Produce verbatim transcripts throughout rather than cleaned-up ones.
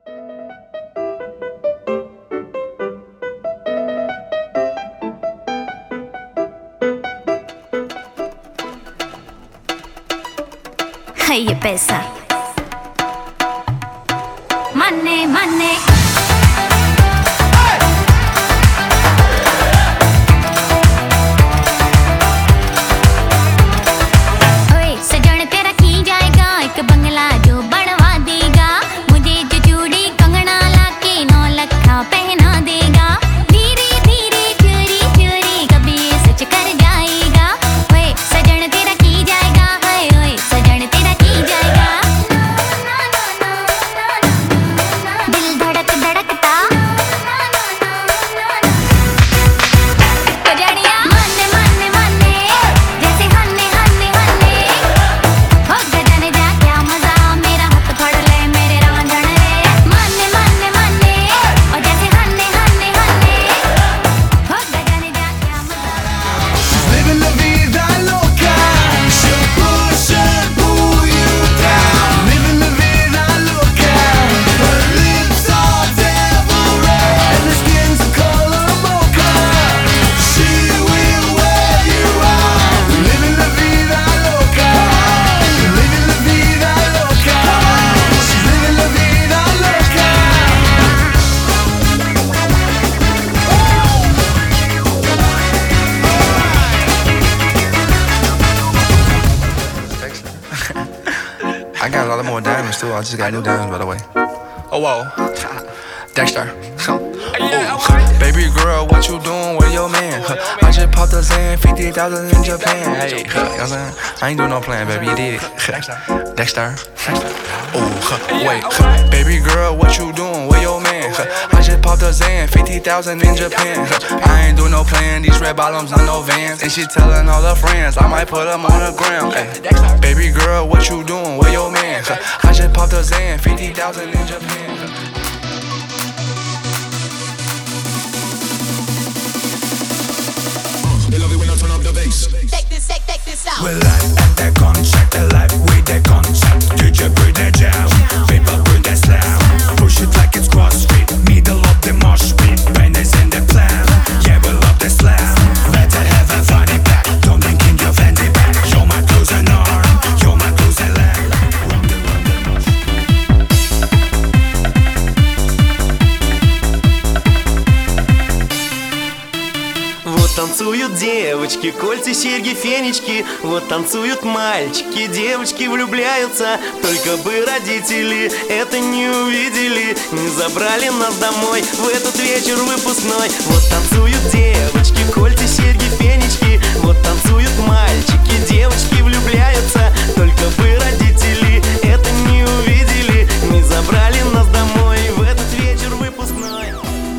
है ये पैसा मन्ने मन्ने ओए सजन तेरा की जाएगा एक बंगला जो बनवा देगा मुझे जो चूड़ी कंगना लाके नौ लखा पहना देगा धीरे धीरे चोरी चोरी कभी ये सच कर जाएगा ओए सजन तेरा की जाएगा हाय ओए सजन तेरा की जाएगा दिल धड़क धड़कता कजड़िया मन्ने मन्ने मन्ने जैसे हन्ने हन्ने हन्ने हो गजने जा क्या मजा मेरा हाथ पकड़ ले मेरे रांझण रे मन्ने मन्ने मन्ने और जैसे हन्ने हन्ने हन्ने हो गजने जा क्या मजा Living la vida loca, she'll push and pull you down. Living la vida loca, her lips are devil red and her skin's the color mocha. She will wear you out. Living la vida loca, living la vida loca. She's living la vida loca. I got a lot more diamonds too. I just got new diamonds, by the way. Oh, whoa. Dexter. Ooh. Baby girl, what you doing with your man? Huh. I just popped a Zan, fifty thousand in Japan. Hey, huh. You know what I'm saying? I ain't doing no plan, baby. You did it. Dexter. Dexter. Ooh, huh. Wait. Huh. Baby girl, what you doing with your man? Huh. I just popped a Zan, fifty thousand in Japan. Huh. I ain't doing no plan. These red bottoms on no Vans. And she telling all her friends I might put them on the gram. Hey. Baby girl, what you doing with your man? Huh. I just popped a Zan, fifty thousand in Japan. Huh. They love it when I turn up the bass. Take this, take, take this out. We live at the concert, the life with the concept. D J bring the jam, people bring the slam. Push it like it's CrossFit, middle of the mosh pit. Pain is in the plan, yeah we love the slam. Better have a funny back, don't think in your Fendi back. You're my closing arm, you're my closing leg. Run the, run the mosh. Вот танцуют девочки, кольца, серьги, фенечки. Вот танцуют мальчики, девочки влюбляются. Только бы родители это не увидели, не забрали нас домой в этот вечер выпускной. Вот танцуют девочки, кольца, серьги, фенечки. Вот танцуют мальчики, девочки влюбляются. Только бы родители это не увидели, не забрали нас домой в этот вечер выпускной.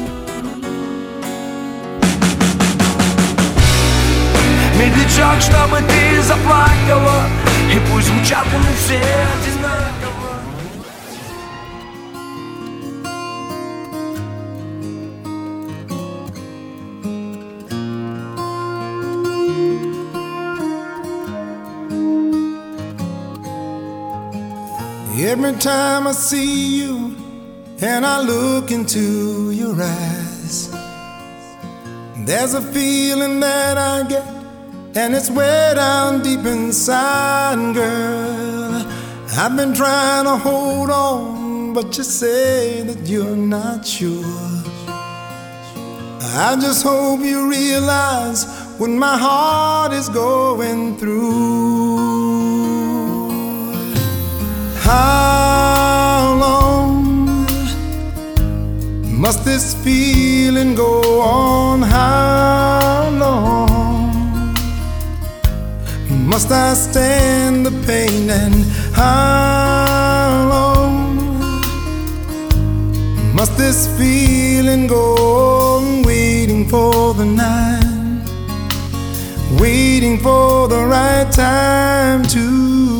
Медлячок, чтобы ты заплакала, и пусть звучат мы все одинаково. Every time I see you and I look into your eyes, there's a feeling that I get, and it's way down deep inside, girl. I've been trying to hold on, but you say that you're not sure. I just hope you realize what my heart is going through. How long must this feeling go on? How long must I stand the pain? And how long must this feeling go on? Waiting for the night, waiting for the right time to